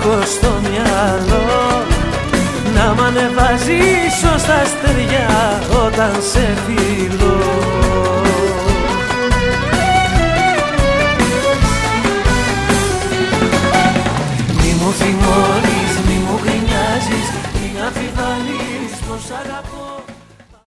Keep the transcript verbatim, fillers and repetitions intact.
έχω στο μυαλό, να μ' ανεβάζεις ως τα αστεριά όταν σε φιλώ. Μη μου θυμώνεις, μη μου γκρινιάζεις, μην αμφιβάλλεις πως αγαπώ.